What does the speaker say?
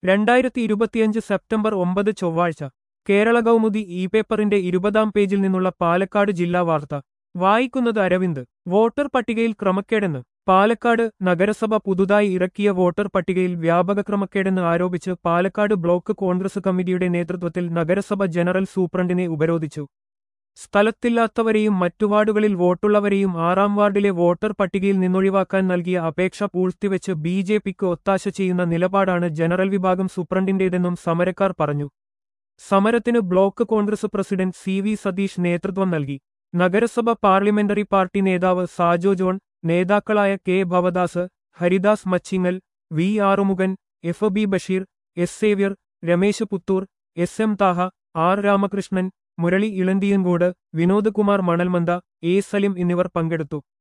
2025 September 9 ചൊവ്വാഴ്ച Kerala Kaumudi E പേപ്പറിന്റെ 20-ാം പേജിൽ നിന്നുള്ള പാലക്കാട് ജില്ലാ വാർത്ത വായിക്കുന്നത് അരവിന്ദ്. വോട്ടർ പട്ടികയിൽ ക്രമക്കേടെന്ന് പാലക്കാട് നഗരസഭ പുതുതായി ഇറക്കിയ വോട്ടർ പട്ടികയിൽ വ്യാപക ക്രമക്കേടെന്ന് ആരോപിച്ച് പാലക്കാട് ബ്ലോക്ക് കോൺഗ്രസ് കമ്മിറ്റിയുടെ നേതൃത്വത്തിൽ നഗരസഭ ജനറൽ സൂപ്രണ്ടിനെ ഉപരോധിച്ചു. സ്ഥലത്തില്ലാത്തവരെയും മറ്റു വാർഡുകളിൽ വോട്ടുള്ളവരെയും 6-ാം വാർഡിലെ വോട്ടർ പട്ടികയിൽ നിന്നൊഴിവാക്കാൻ നൽകിയ അപേക്ഷ പൂഴ്ത്തിവെച്ച് ബിജെപിക്ക് ഒത്താശ ചെയ്യുന്ന നിലപാടാണ് ജനറൽ വിഭാഗം സൂപ്രണ്ടിന്റേതെന്നും സമരക്കാർ പറഞ്ഞു. സമരത്തിന് block congress president CV Satheesh നേതൃത്വം നൽകി. നഗരസഭ പാർലമെന്ററി പാർട്ടി നേതാവ് സാജോ ജോൺ, നേതാക്കളായ K Bhavadas, Haridas Machingal, V Arumukhan, FB Basheer, S Xavier, Ramesh Puthur, SM Thaha, R Ramakrishnan, Murali Elanthiyankode, Vinod Kumar Manalmanda, A Salim എന്നിവർ പങ്കെടുത്തു.